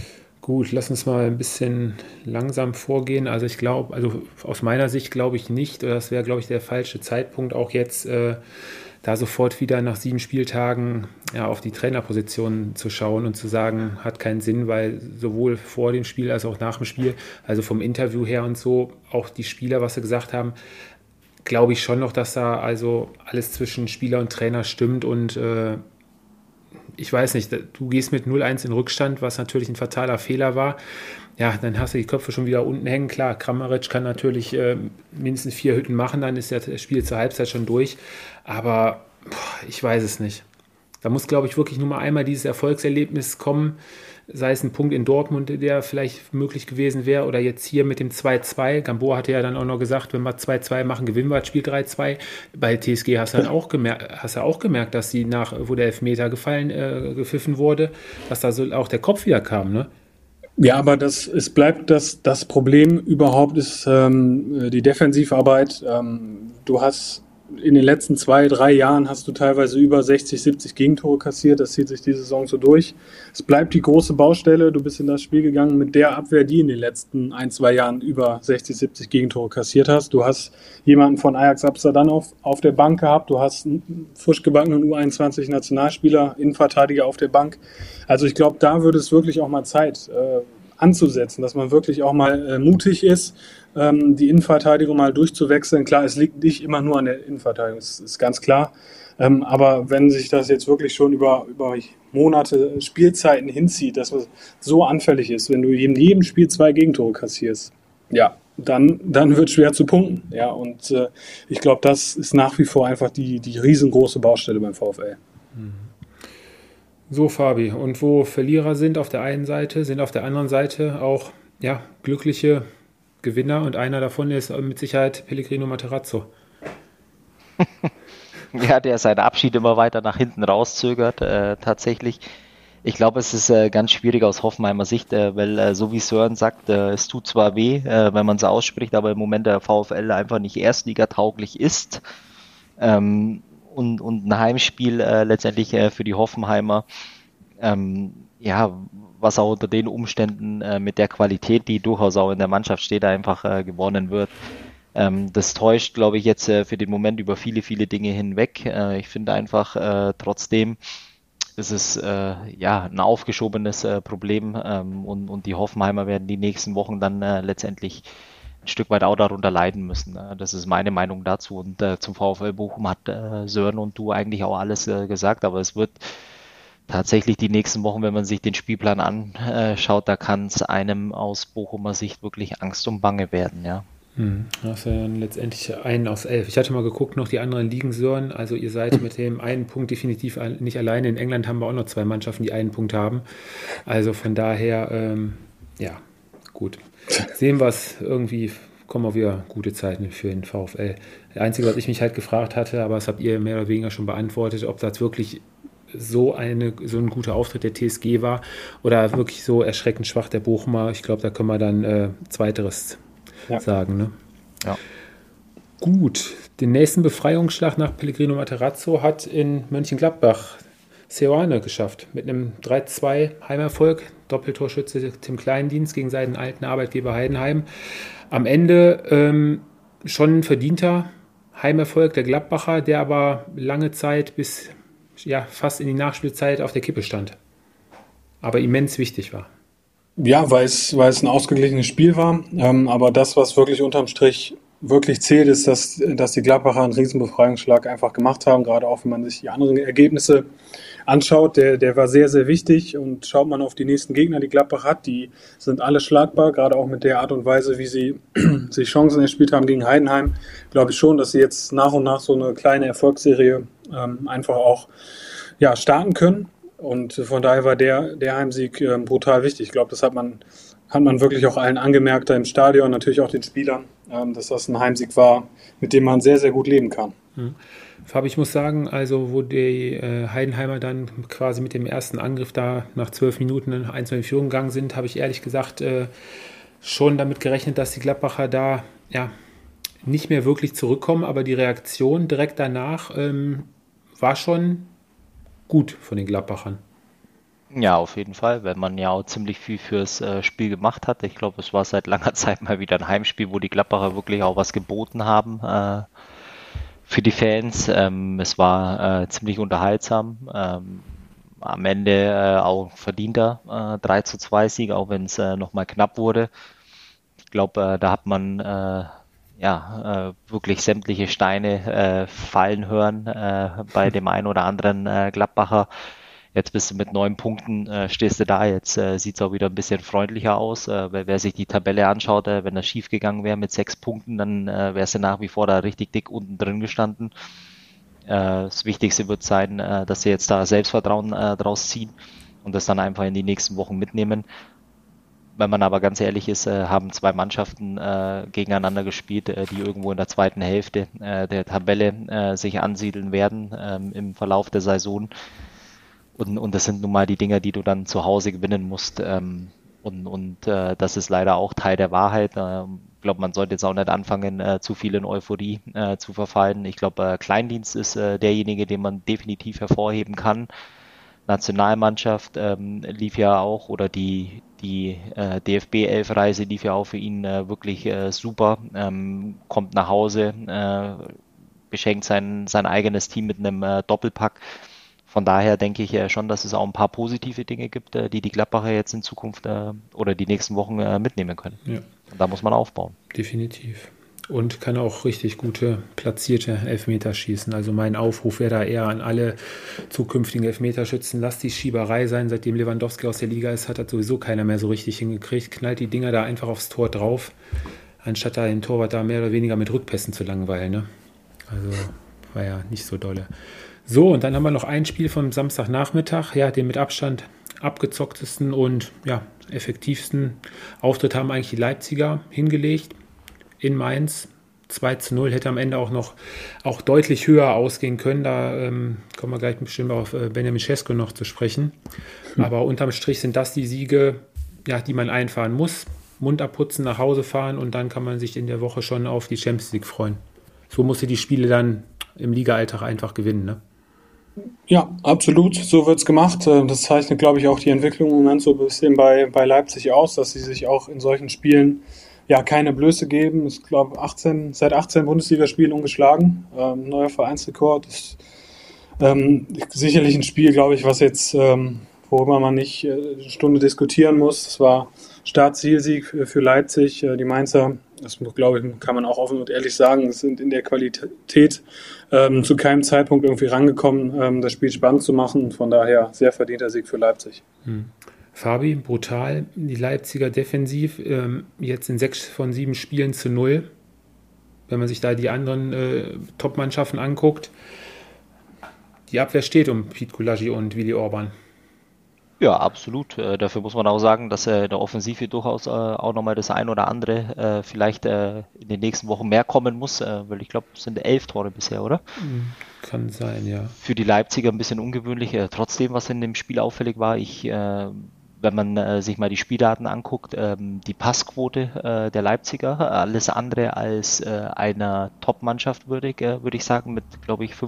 Gut, lass uns mal ein bisschen langsam vorgehen. Also ich glaube, also aus meiner Sicht glaube ich nicht, oder das wäre, glaube ich, der falsche Zeitpunkt, auch jetzt da sofort wieder nach 7 Spieltagen auf die Trainerposition zu schauen und zu sagen, hat keinen Sinn, weil sowohl vor dem Spiel als auch nach dem Spiel, also vom Interview her und so, auch die Spieler, was sie gesagt haben, glaube ich schon noch, dass da also alles zwischen Spieler und Trainer stimmt und ich weiß nicht, du gehst mit 0-1 in Rückstand, was natürlich ein fataler Fehler war. Ja, dann hast du die Köpfe schon wieder unten hängen. Klar, Kramaric kann natürlich mindestens 4 Hütten machen, dann ist das Spiel zur Halbzeit schon durch. Aber ich weiß es nicht. Da muss, glaube ich, wirklich nur mal einmal dieses Erfolgserlebnis kommen, sei es ein Punkt in Dortmund, der vielleicht möglich gewesen wäre, oder jetzt hier mit dem 2-2. Gamboa hatte ja dann auch noch gesagt, wenn wir 2-2 machen, gewinnen wir das Spiel 3-2. Bei TSG hast du dann auch gemerkt, dass sie wo der Elfmeter gepfiffen wurde, dass da so auch der Kopf wieder kam, ne? Ja, aber es bleibt das Problem überhaupt ist die Defensivarbeit. Du hast in den letzten 2-3 Jahren hast du teilweise über 60, 70 Gegentore kassiert. Das zieht sich die Saison so durch. Es bleibt die große Baustelle. Du bist in das Spiel gegangen mit der Abwehr, die in den letzten 1-2 Jahren über 60, 70 Gegentore kassiert hast. Du hast jemanden von Ajax Amsterdam auf der Bank gehabt. Du hast einen frisch gebackenen U21-Nationalspieler, Innenverteidiger auf der Bank. Also ich glaube, da würde es wirklich auch mal Zeit anzusetzen, dass man wirklich auch mal mutig ist, die Innenverteidigung mal durchzuwechseln. Klar, es liegt nicht immer nur an der Innenverteidigung, das ist ganz klar. Aber wenn sich das jetzt wirklich schon über Monate Spielzeiten hinzieht, dass man so anfällig ist, wenn du in jedem Spiel 2 Gegentore kassierst, ja, dann wird es schwer zu punkten. Ja, und ich glaube, das ist nach wie vor einfach die riesengroße Baustelle beim VfL. So, Fabi, und wo Verlierer sind auf der einen Seite, sind auf der anderen Seite auch glückliche Gewinner, und einer davon ist mit Sicherheit Pellegrino Matarazzo. Ja, der seinen Abschied immer weiter nach hinten rauszögert, tatsächlich. Ich glaube, es ist ganz schwierig aus Hoffenheimer Sicht, weil so wie Sören sagt, es tut zwar weh, wenn man es ausspricht, aber im Moment der VfL einfach nicht erstligatauglich ist. Und ein Heimspiel letztendlich für die Hoffenheimer, was auch unter den Umständen mit der Qualität, die durchaus auch in der Mannschaft steht, einfach gewonnen wird. Das täuscht, glaube ich, jetzt für den Moment über viele, viele Dinge hinweg. Ich finde einfach trotzdem, es ist ein aufgeschobenes Problem und die Hoffenheimer werden die nächsten Wochen dann letztendlich ein Stück weit auch darunter leiden müssen. Das ist meine Meinung dazu. Und zum VfL Bochum hat Sören und du eigentlich auch alles gesagt, aber es wird tatsächlich die nächsten Wochen, wenn man sich den Spielplan anschaut, da kann es einem aus Bochumer Sicht wirklich Angst und Bange werden, ja. Das ist ja dann letztendlich 1 aus 11. Ich hatte mal geguckt, noch die anderen Ligen, Sören. Also ihr seid mit dem einen Punkt definitiv nicht alleine. In England haben wir auch noch 2 Mannschaften, die einen Punkt haben. Also von daher, gut. Sehen wir es irgendwie, kommen auch wieder gute Zeiten für den VfL. Das Einzige, was ich mich halt gefragt hatte, aber das habt ihr mehr oder weniger schon beantwortet, ob das wirklich so ein guter Auftritt der TSG war oder wirklich so erschreckend schwach der Bochumer. Ich glaube, da können wir dann Zweiteres sagen. Ne? Ja. Gut, den nächsten Befreiungsschlag nach Pellegrino Matarazzo hat in Mönchengladbach Seoane geschafft. Mit einem 3-2 Heimerfolg, Doppeltorschütze Tim Kleindienst gegen seinen alten Arbeitgeber Heidenheim. Am Ende schon ein verdienter Heimerfolg der Gladbacher, der aber lange Zeit bis fast in die Nachspielzeit auf der Kippe stand. Aber immens wichtig war. Ja, weil es ein ausgeglichenes Spiel war. Aber das, was wirklich unterm Strich wirklich zählt, ist, dass die Gladbacher einen riesen Befreiungsschlag einfach gemacht haben. Gerade auch, wenn man sich die anderen Ergebnisse anschaut. Der war sehr, sehr wichtig. Und schaut man auf die nächsten Gegner, die Gladbach hat, die sind alle schlagbar. Gerade auch mit der Art und Weise, wie sie sich Chancen erspielt haben gegen Heidenheim. Glaube ich schon, dass sie jetzt nach und nach so eine kleine Erfolgsserie einfach auch starten können. Und von daher war der Heimsieg brutal wichtig. Ich glaube, das hat man wirklich auch allen angemerkt da im Stadion, natürlich auch den Spielern, dass das ein Heimsieg war, mit dem man sehr, sehr gut leben kann. Fabi, ich muss sagen, also wo die Heidenheimer dann quasi mit dem ersten Angriff da nach 12 Minuten 1-2 in Führung gegangen sind, habe ich ehrlich gesagt schon damit gerechnet, dass die Gladbacher da nicht mehr wirklich zurückkommen, aber die Reaktion direkt danach war schon gut von den Gladbachern. Ja, auf jeden Fall, weil man ja auch ziemlich viel fürs Spiel gemacht hat. Ich glaube, es war seit langer Zeit mal wieder ein Heimspiel, wo die Gladbacher wirklich auch was geboten haben für die Fans. Es war ziemlich unterhaltsam. Am Ende auch verdienter 3:2 Sieg, auch wenn es nochmal knapp wurde. Ich glaube, da hat man wirklich sämtliche Steine fallen hören bei dem einen oder anderen Gladbacher. Jetzt bist du mit 9 Punkten, stehst du da. Jetzt sieht es auch wieder ein bisschen freundlicher aus. Weil wer sich die Tabelle anschaut, wenn das schief gegangen wäre mit 6 Punkten, dann wärst du nach wie vor da richtig dick unten drin gestanden. Das Wichtigste wird sein, dass sie jetzt da Selbstvertrauen draus ziehen und das dann einfach in die nächsten Wochen mitnehmen. Wenn man aber ganz ehrlich ist, haben zwei Mannschaften gegeneinander gespielt, die irgendwo in der zweiten Hälfte der Tabelle sich ansiedeln werden im Verlauf der Saison. Und das sind nun mal die Dinger, die du dann zu Hause gewinnen musst. Das ist leider auch Teil der Wahrheit. Ich glaube, man sollte jetzt auch nicht anfangen, zu viel in Euphorie zu verfallen. Ich glaube, Kleindienst ist derjenige, den man definitiv hervorheben kann. Nationalmannschaft lief ja auch, oder die DFB-11-Reise lief ja auch für ihn wirklich super. Kommt nach Hause, beschenkt sein eigenes Team mit einem Doppelpack. Von daher denke ich schon, dass es auch ein paar positive Dinge gibt, die Gladbacher jetzt in Zukunft oder die nächsten Wochen mitnehmen können. Ja. Und da muss man aufbauen. Definitiv. Und kann auch richtig gute platzierte Elfmeter schießen. Also mein Aufruf wäre da eher an alle zukünftigen Elfmeterschützen: Lasst die Schieberei sein. Seitdem Lewandowski aus der Liga ist, hat das sowieso keiner mehr so richtig hingekriegt. Knallt die Dinger da einfach aufs Tor drauf, anstatt da den Torwart da mehr oder weniger mit Rückpässen zu langweilen. Ne? Also war ja nicht so dolle. So, und dann haben wir noch ein Spiel vom Samstagnachmittag. Ja, den mit Abstand abgezocktesten und effektivsten Auftritt haben eigentlich die Leipziger hingelegt. In Mainz 2:0, hätte am Ende auch deutlich höher ausgehen können. Da kommen wir gleich bestimmt auf Benjamin Šeško noch zu sprechen. Aber unterm Strich sind das die Siege, die man einfahren muss. Mund abputzen, nach Hause fahren und dann kann man sich in der Woche schon auf die Champions League freuen. So musst du die Spiele dann im Liga-Alltag einfach gewinnen, ne? Ja, absolut. So wird's gemacht. Das zeichnet, glaube ich, auch die Entwicklung im Moment so ein bisschen bei Leipzig aus, dass sie sich auch in solchen Spielen keine Blöße geben. Ich glaube, seit 18 Bundesligaspielen ungeschlagen. Neuer Vereinsrekord. Ist sicherlich ein Spiel, glaube ich, was jetzt, worüber man nicht eine Stunde diskutieren muss. Es war Start-Zielsieg für Leipzig. Die Mainzer, das glaube ich, kann man auch offen und ehrlich sagen, sind in der Qualität zu keinem Zeitpunkt irgendwie rangekommen, das Spiel spannend zu machen. Von daher sehr verdienter Sieg für Leipzig. Fabi, brutal, die Leipziger defensiv, jetzt in 6 von 7 Spielen zu 0. Wenn man sich da die anderen Top-Mannschaften anguckt, die Abwehr steht um Pete Kulagi und Willi Orban. Ja, absolut. Dafür muss man auch sagen, dass in der Offensive durchaus auch nochmal das ein oder andere vielleicht in den nächsten Wochen mehr kommen muss, weil ich glaube, es sind 11 Tore bisher, oder? Kann sein, ja. Für die Leipziger ein bisschen ungewöhnlich. Trotzdem, was in dem Spiel auffällig war, wenn man sich mal die Spieldaten anguckt, die Passquote der Leipziger, alles andere als einer Top-Mannschaft würdig, würde ich sagen, mit, glaube ich,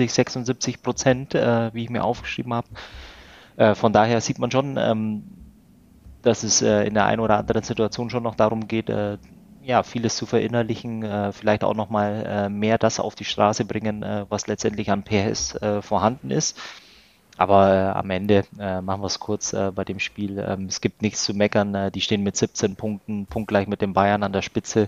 75-76%, wie ich mir aufgeschrieben habe. Von daher sieht man schon, dass es in der einen oder anderen Situation schon noch darum geht, vieles zu verinnerlichen, vielleicht auch nochmal mehr das auf die Straße bringen, was letztendlich an PS vorhanden ist. Aber am Ende machen wir es kurz bei dem Spiel. Es gibt nichts zu meckern. Die stehen mit 17 Punkten, punktgleich mit den Bayern an der Spitze.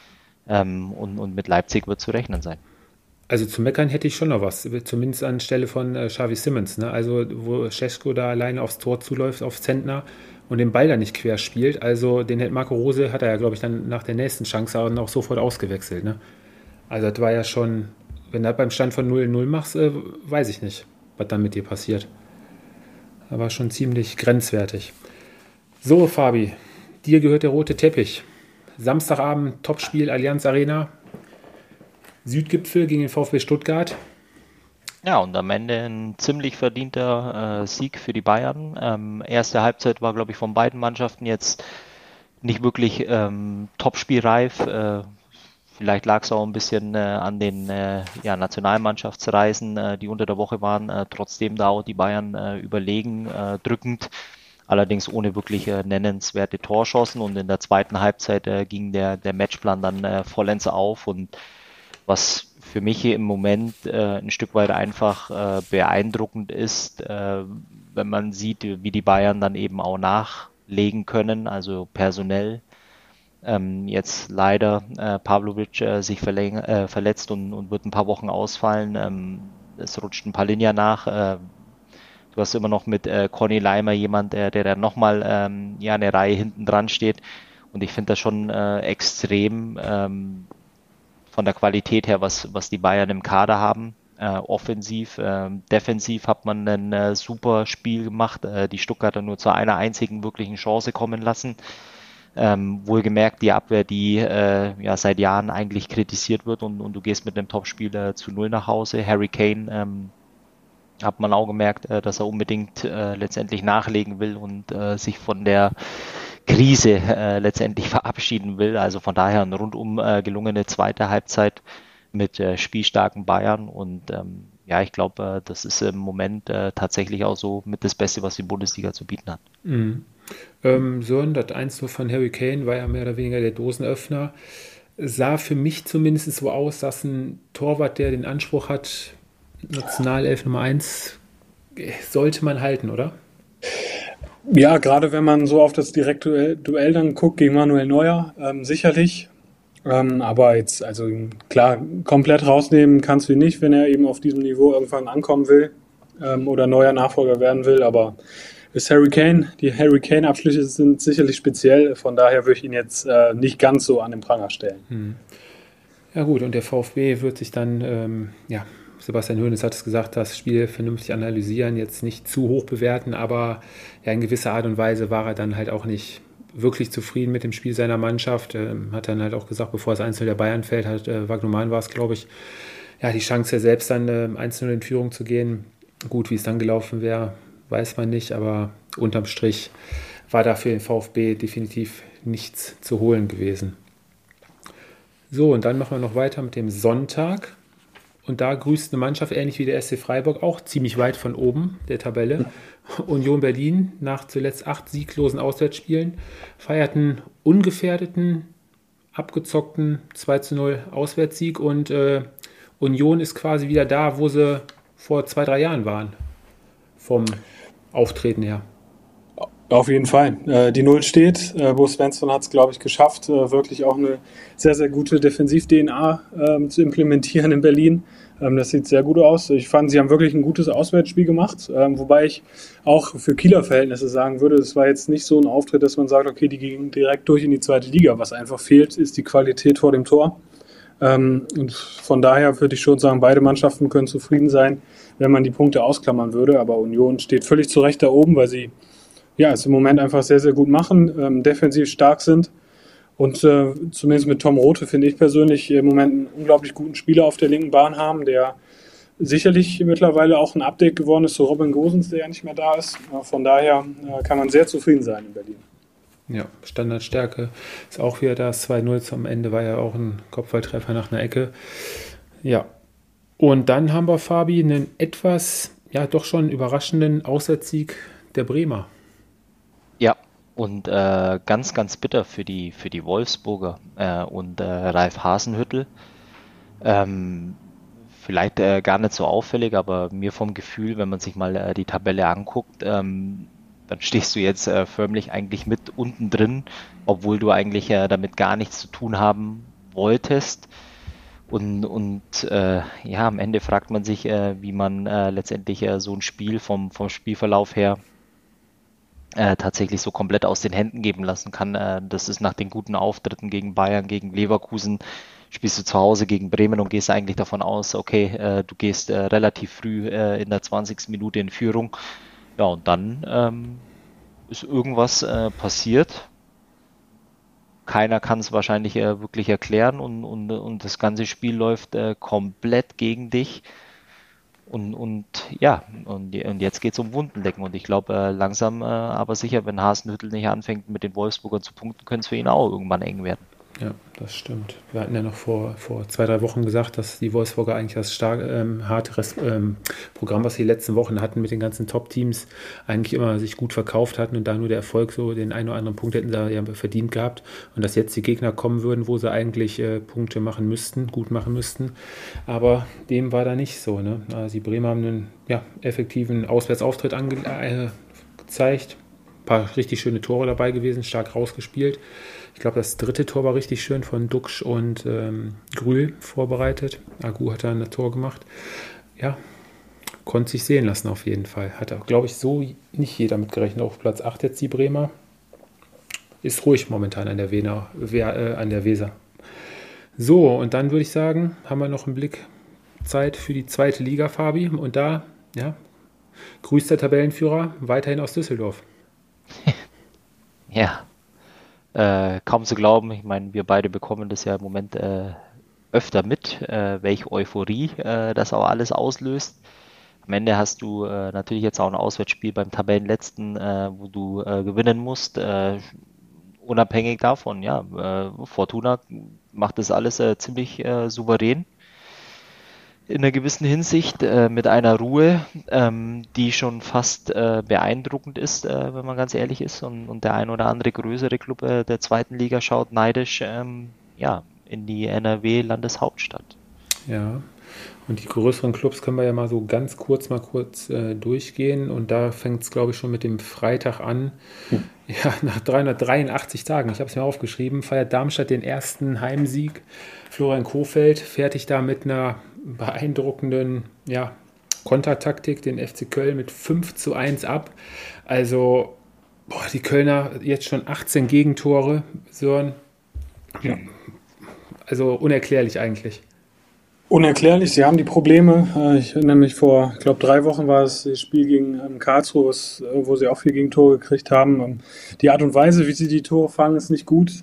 Und mit Leipzig wird zu rechnen sein. Also zu meckern hätte ich schon noch was, zumindest anstelle von Xavi Simons. Ne? Also wo Šeško da alleine aufs Tor zuläuft, auf Zentner und den Ball da nicht quer spielt. Also den hat Marco Rose, hat er ja, glaube ich, dann nach der nächsten Chance auch sofort ausgewechselt. Ne? Also das war ja schon, wenn du das beim Stand von 0-0 machst, weiß ich nicht, was dann mit dir passiert. Das war schon ziemlich grenzwertig. So, Fabi, dir gehört der rote Teppich. Samstagabend, Topspiel, Allianz Arena. Südgipfel gegen den VfB Stuttgart. Ja, und am Ende ein ziemlich verdienter Sieg für die Bayern. Erste Halbzeit war, glaube ich, von beiden Mannschaften jetzt nicht wirklich topspielreif. Vielleicht lag es auch ein bisschen an den Nationalmannschaftsreisen, die unter der Woche waren. Trotzdem da auch die Bayern überlegen, drückend, allerdings ohne wirklich nennenswerte Torchancen. Und in der zweiten Halbzeit ging der Matchplan dann vollends auf. Und was für mich hier im Moment ein Stück weit einfach beeindruckend ist, wenn man sieht, wie die Bayern dann eben auch nachlegen können, also personell. Jetzt leider Pavlovic sich verletzt und wird ein paar Wochen ausfallen. Es rutscht ein paar Linien nach. Du hast immer noch mit Conny Leimer jemand, der dann nochmal eine Reihe hinten dran steht. Und ich finde das schon extrem von der Qualität her, was die Bayern im Kader haben. Offensiv, defensiv hat man ein super Spiel gemacht. Die Stuttgarter nur zu einer einzigen wirklichen Chance kommen lassen. Wohlgemerkt die Abwehr, die seit Jahren eigentlich kritisiert wird und du gehst mit einem Topspieler zu 0 nach Hause. Harry Kane hat man auch gemerkt, dass er unbedingt letztendlich nachlegen will und sich von der Krise letztendlich verabschieden will. Also von daher eine rundum gelungene zweite Halbzeit mit spielstarken Bayern und ich glaube, das ist im Moment tatsächlich auch so mit das Beste, was die Bundesliga zu bieten hat. Mhm. So, das 1-0 von Harry Kane war ja mehr oder weniger der Dosenöffner. Sah für mich zumindest so aus, dass ein Torwart, der den Anspruch hat, Nationalelf Nummer 1, sollte man halten, oder? Ja, gerade wenn man so auf das direkte Duell dann guckt gegen Manuel Neuer, sicherlich. Aber jetzt, also klar, komplett rausnehmen kannst du ihn nicht, wenn er eben auf diesem Niveau irgendwann ankommen will oder neuer Nachfolger werden will. Aber ist Harry Kane, die Harry Kane-Abschlüsse sind sicherlich speziell. Von daher würde ich ihn jetzt nicht ganz so an den Pranger stellen. Ja gut, und der VfB wird sich dann, Sebastian Hoeneß hat es gesagt, das Spiel vernünftig analysieren, jetzt nicht zu hoch bewerten, aber ja, in gewisser Art und Weise war er dann halt auch nicht wirklich zufrieden mit dem Spiel seiner Mannschaft. Hat dann halt auch gesagt, bevor es 1-0 der Bayern fällt, hat Wagnumann war es, glaube ich, ja, die Chance ja selbst dann 1-0 in Führung zu gehen. Gut, wie es dann gelaufen wäre, weiß man nicht, aber unterm Strich war da für den VfB definitiv nichts zu holen gewesen. So, und dann machen wir noch weiter mit dem Sonntag. Und da grüßt eine Mannschaft, ähnlich wie der SC Freiburg, auch ziemlich weit von oben der Tabelle. Union Berlin, nach zuletzt 8 sieglosen Auswärtsspielen, feierten ungefährdeten, abgezockten 2-0 Auswärtssieg. Und Union ist quasi wieder da, wo sie vor 2-3 Jahren waren, vom Auftreten her. Auf jeden Fall. Die Null steht. Bo Svensson hat es, glaube ich, geschafft, wirklich auch eine sehr, sehr gute Defensiv-DNA zu implementieren in Berlin. Das sieht sehr gut aus. Ich fand, sie haben wirklich ein gutes Auswärtsspiel gemacht, wobei ich auch für Kieler Verhältnisse sagen würde, es war jetzt nicht so ein Auftritt, dass man sagt, okay, die gehen direkt durch in die zweite Liga. Was einfach fehlt, ist die Qualität vor dem Tor. Und von daher würde ich schon sagen, beide Mannschaften können zufrieden sein, wenn man die Punkte ausklammern würde. Aber Union steht völlig zu Recht da oben, weil sie es im Moment einfach sehr, sehr gut machen, defensiv stark sind und zumindest mit Tom Rothe finde ich persönlich im Moment einen unglaublich guten Spieler auf der linken Bahn haben, der sicherlich mittlerweile auch ein Update geworden ist zu Robin Gosens, der ja nicht mehr da ist. Von daher kann man sehr zufrieden sein in Berlin. Ja, Standardstärke ist auch wieder das 2-0 zum Ende, war ja auch ein Kopfballtreffer nach einer Ecke. Ja, und dann haben wir, Fabi, einen etwas, doch schon überraschenden Auswärtssieg der Bremer. Ja, und ganz, ganz bitter für die Wolfsburger und Ralf Hasenhüttl. Vielleicht gar nicht so auffällig, aber mir vom Gefühl, wenn man sich mal die Tabelle anguckt, dann stehst du jetzt förmlich eigentlich mit unten drin, obwohl du eigentlich damit gar nichts zu tun haben wolltest. Und am Ende fragt man sich, wie man letztendlich so ein Spiel vom Spielverlauf her tatsächlich so komplett aus den Händen geben lassen kann. Das ist nach den guten Auftritten gegen Bayern, gegen Leverkusen, spielst du zu Hause gegen Bremen und gehst eigentlich davon aus, okay, du gehst relativ früh in der 20. Minute in Führung. Ja, und dann ist irgendwas passiert. Keiner kann es wahrscheinlich wirklich erklären und das ganze Spiel läuft komplett gegen dich. Und jetzt geht es um Wundenlecken. Und ich glaube, langsam aber sicher, wenn Hasenhüttl nicht anfängt, mit den Wolfsburgern zu punkten, könnte es für ihn auch irgendwann eng werden. Ja, das stimmt. Wir hatten ja noch vor 2, 3 Wochen gesagt, dass die Wolfsburger eigentlich das harte Programm, was sie die letzten Wochen hatten mit den ganzen Top-Teams, eigentlich immer sich gut verkauft hatten und da nur der Erfolg so den einen oder anderen Punkt hätten sie ja verdient gehabt und dass jetzt die Gegner kommen würden, wo sie eigentlich Punkte machen müssten, gut machen müssten. Aber dem war da nicht so. Ne? Also die Bremer haben einen effektiven Auswärtsauftritt gezeigt. Ein paar richtig schöne Tore dabei gewesen, stark rausgespielt. Ich glaube, das 3. Tor war richtig schön von Duxch und Grühl vorbereitet. Agu hat da ein Tor gemacht. Ja, konnte sich sehen lassen auf jeden Fall. Hat auch, glaube ich, so nicht jeder mitgerechnet. Auf Platz 8 jetzt die Bremer. Ist ruhig momentan an der Weser. So, und dann würde ich sagen, haben wir noch einen Blick Zeit für die 2. Liga, Fabi. Und da, grüßt der Tabellenführer weiterhin aus Düsseldorf. Ja, kaum zu glauben. Ich meine, wir beide bekommen das ja im Moment öfter mit, welche Euphorie das auch alles auslöst. Am Ende hast du natürlich jetzt auch ein Auswärtsspiel beim Tabellenletzten, wo du gewinnen musst. Unabhängig davon, Fortuna macht das alles ziemlich souverän. In einer gewissen Hinsicht mit einer Ruhe, die schon fast beeindruckend ist, wenn man ganz ehrlich ist. Und der ein oder andere größere Club der 2. Liga schaut neidisch in die NRW-Landeshauptstadt. Ja, und die größeren Clubs können wir ja mal so ganz kurz durchgehen. Und da fängt es, glaube ich, schon mit dem Freitag an. Ja, nach 383 Tagen, ich habe es mir aufgeschrieben, feiert Darmstadt den ersten Heimsieg. Florian Kohfeldt fertigt da mit einer beeindruckenden Kontertaktik den FC Köln mit 5:1 ab. Also, die Kölner jetzt schon 18 Gegentore, Sören. Ja. Also unerklärlich eigentlich. Unerklärlich, sie haben die Probleme. Ich erinnere mich vor, ich glaube 3 Wochen war es das Spiel gegen Karlsruhe, wo sie auch 4 Gegentore gekriegt haben. Die Art und Weise, wie sie die Tore fangen, ist nicht gut.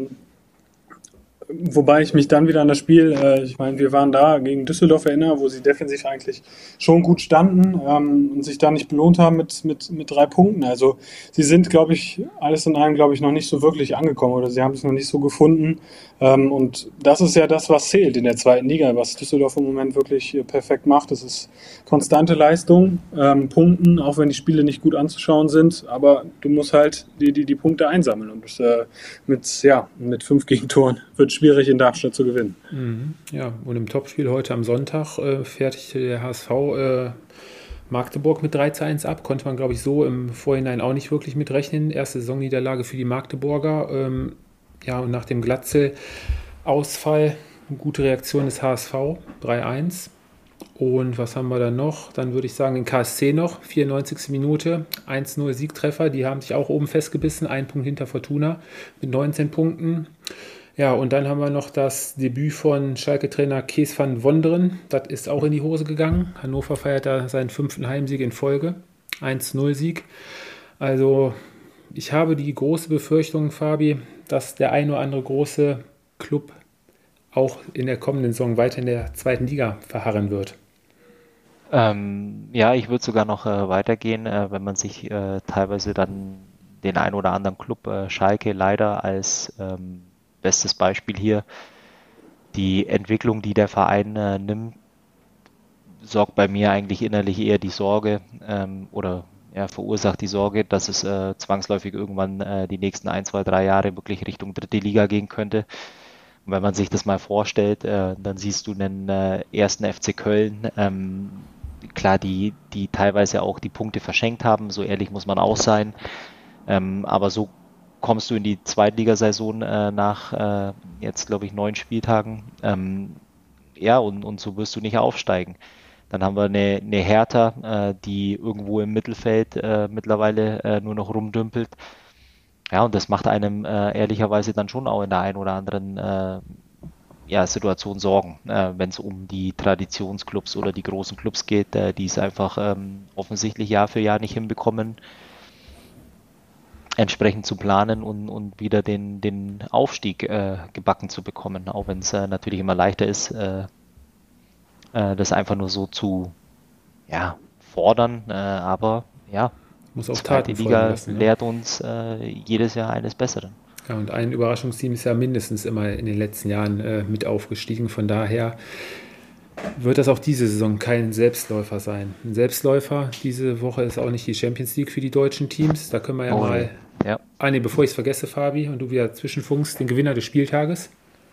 Wobei ich mich dann wieder an das Spiel, ich meine, wir waren da gegen Düsseldorf erinnere, wo sie defensiv eigentlich schon gut standen und sich da nicht belohnt haben mit 3 Punkten. Also sie sind, glaube ich, alles in allem, noch nicht so wirklich angekommen oder sie haben sich noch nicht so gefunden. Und das ist ja das, was zählt in der 2. Liga, was Düsseldorf im Moment wirklich perfekt macht. Das ist konstante Leistung, Punkten, auch wenn die Spiele nicht gut anzuschauen sind. Aber du musst halt die Punkte einsammeln und mit 5 Gegentoren wird schwierig in Darmstadt zu gewinnen. Ja, und im Topspiel heute am Sonntag fertigte der HSV Magdeburg mit 3:1 ab. Konnte man, glaube ich, so im Vorhinein auch nicht wirklich mitrechnen. Erste Saisonniederlage für die Magdeburger. Und nach dem Glatzel-Ausfall eine gute Reaktion des HSV, 3:1. Und was haben wir dann noch? Dann würde ich sagen, den KSC noch, 94. Minute, 1:0 Siegtreffer. Die haben sich auch oben festgebissen, 1 Punkt hinter Fortuna mit 19 Punkten. Ja, und dann haben wir noch das Debüt von Schalke-Trainer Kees van Wonderen. Das ist auch in die Hose gegangen. Hannover feiert da seinen 5. Heimsieg in Folge. 1:0 Sieg. Also ich habe die große Befürchtung, Fabi, dass der ein oder andere große Club auch in der kommenden Saison weiter in der 2. Liga verharren wird. Ich würde sogar noch weitergehen, wenn man sich teilweise dann den ein oder anderen Club, Schalke leider als bestes Beispiel hier, die Entwicklung, die der Verein nimmt, sorgt bei mir eigentlich innerlich eher die Sorge verursacht die Sorge, dass es zwangsläufig irgendwann die nächsten 1, 2, 3 Jahre wirklich Richtung 3. Liga gehen könnte. Und wenn man sich das mal vorstellt, dann siehst du den 1. FC Köln, klar, die teilweise auch die Punkte verschenkt haben, so ehrlich muss man auch sein, aber so kommst du in die Zweitligasaison nach jetzt, glaube ich, 9 Spieltagen, und so wirst du nicht aufsteigen. Dann haben wir eine Hertha, die irgendwo im Mittelfeld mittlerweile nur noch rumdümpelt. Ja, und das macht einem ehrlicherweise dann schon auch in der einen oder anderen Situation Sorgen, wenn es um die Traditionsclubs oder die großen Clubs geht, die es einfach offensichtlich Jahr für Jahr nicht hinbekommen, entsprechend zu planen und wieder den Aufstieg gebacken zu bekommen, auch wenn es natürlich immer leichter ist, das einfach nur so zu fordern, aber muss auch zweite Taten Liga lassen, lehrt uns jedes Jahr eines Besseren. Ja, und ein Überraschungsteam ist ja mindestens immer in den letzten Jahren mit aufgestiegen. Von daher wird das auch diese Saison kein Selbstläufer sein. Ein Selbstläufer diese Woche ist auch nicht die Champions League für die deutschen Teams. Da können wir ja mal... Ja. Bevor ich es vergesse, Fabi, und du wieder zwischenfunkst, den Gewinner des Spieltages.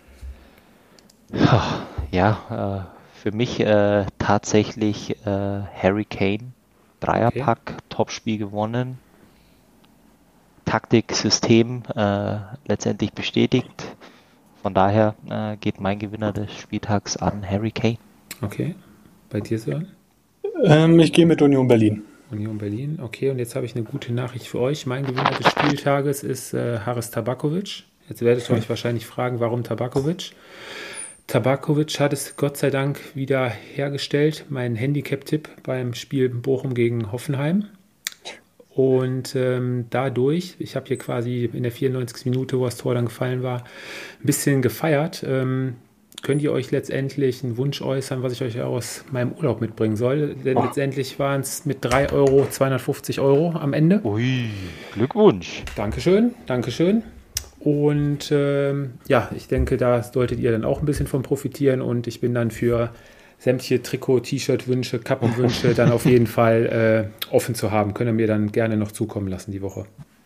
Ja, für mich tatsächlich Harry Kane. Dreierpack, okay. Topspiel gewonnen. Taktik, System letztendlich bestätigt. Von daher geht mein Gewinner des Spieltags an Harry Kane. Okay, bei dir, Sören? Ich gehe mit Union Berlin. Union Berlin, okay. Und jetzt habe ich eine gute Nachricht für euch. Mein Gewinner des Spieltages ist Haris Tabakovic. Jetzt werdet ihr euch wahrscheinlich fragen, warum Tabakovic? Tabakovic hat es Gott sei Dank wieder hergestellt. Mein Handicap-Tipp beim Spiel Bochum gegen Hoffenheim. Und dadurch, ich habe hier quasi in der 94. Minute, wo das Tor dann gefallen war, ein bisschen gefeiert. Könnt ihr euch letztendlich einen Wunsch äußern, was ich euch aus meinem Urlaub mitbringen soll? Denn letztendlich waren es mit 3 Euro 250 Euro am Ende. Ui, Glückwunsch. Dankeschön. Und ich denke, da solltet ihr dann auch ein bisschen von profitieren. Und ich bin dann für sämtliche Trikot-, T-Shirt-Wünsche, Kappenwünsche dann auf jeden Fall offen zu haben. Könnt ihr mir dann gerne noch zukommen lassen die Woche.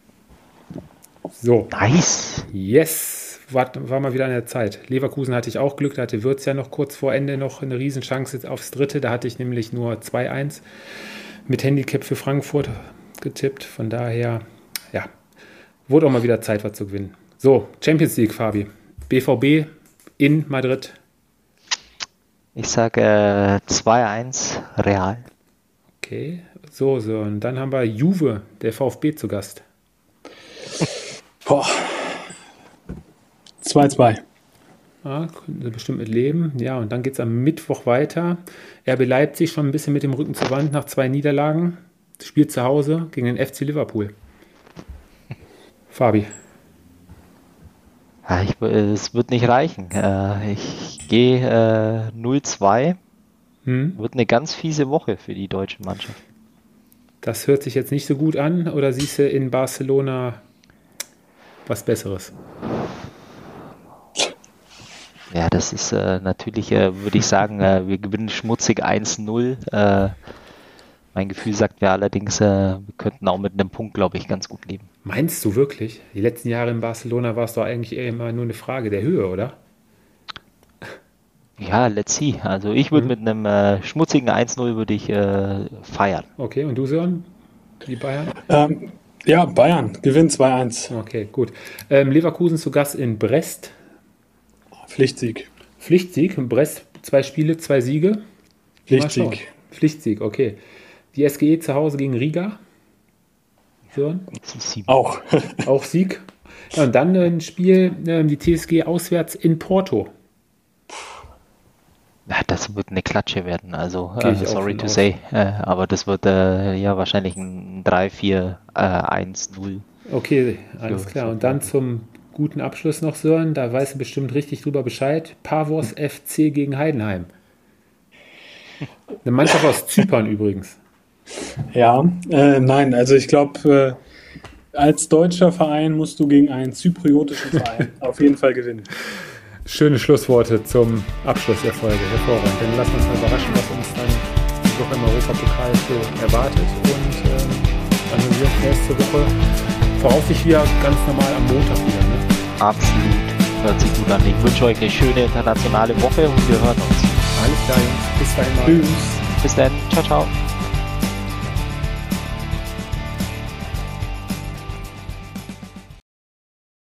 So. Nice. Yes. War mal wieder an der Zeit. Leverkusen hatte ich auch Glück, da hatte Wirtz ja noch kurz vor Ende noch eine Riesenchance aufs Dritte. Da hatte ich nämlich nur 2-1 mit Handicap für Frankfurt getippt. Von daher, ja, wurde auch mal wieder Zeit, was zu gewinnen. So, Champions League, Fabi. BVB in Madrid. Ich sage 2-1 Real. Okay, so, und dann haben wir Juve, der VfB zu Gast. 2-2. Ja, können Sie bestimmt mit leben. Ja, und dann geht es am Mittwoch weiter. RB Leipzig schon ein bisschen mit dem Rücken zur Wand nach 2 Niederlagen. Spielt zu Hause gegen den FC Liverpool. Fabi. Ja, es wird nicht reichen. Ich gehe 0-2. Wird eine ganz fiese Woche für die deutsche Mannschaft. Das hört sich jetzt nicht so gut an. Oder siehst du in Barcelona was Besseres? Ja, das ist natürlich, würde ich sagen, wir gewinnen schmutzig 1-0. Mein Gefühl sagt mir allerdings, wir könnten auch mit einem Punkt, glaube ich, ganz gut leben. Meinst du wirklich? Die letzten Jahre in Barcelona war es doch eigentlich immer nur eine Frage der Höhe, oder? Ja, let's see. Also ich würde mit einem schmutzigen 1-0 würde ich feiern. Okay, und du, Sören? Die Bayern? Ja, Bayern gewinnt 2-1. Okay, gut. Leverkusen zu Gast in Brest. Pflichtsieg. In Brest 2 Spiele, 2 Siege. Pflichtsieg, okay. Die SGE zu Hause gegen Riga. Sören? Auch. Auch Sieg. Ja, und dann ein Spiel, die TSG auswärts in Porto. Ja, das wird eine Klatsche werden, also sorry to say, aber das wird ja wahrscheinlich ein 3-4-1-0. Okay, alles klar. Und dann zum guten Abschluss noch, Sören, da weißt du bestimmt richtig drüber Bescheid. Pavos FC gegen Heidenheim. Eine Mannschaft aus Zypern übrigens. Ja, nein, also ich glaube, als deutscher Verein musst du gegen einen zypriotischen Verein auf jeden Fall gewinnen. Schöne Schlussworte zum Abschluss der Folge. Hervorragend. Dann lassen wir uns mal überraschen, was uns dann die Woche im Europapokal so erwartet. Und dann hören wir uns nächste Woche voraussichtlich wieder ganz normal am Montag wieder. Ne? Absolut. Hört sich gut an. Ich wünsche euch eine schöne internationale Woche und wir hören uns. Alles klar, Jungs. Bis dahin mal. Tschüss. Bis dann. Ciao, ciao.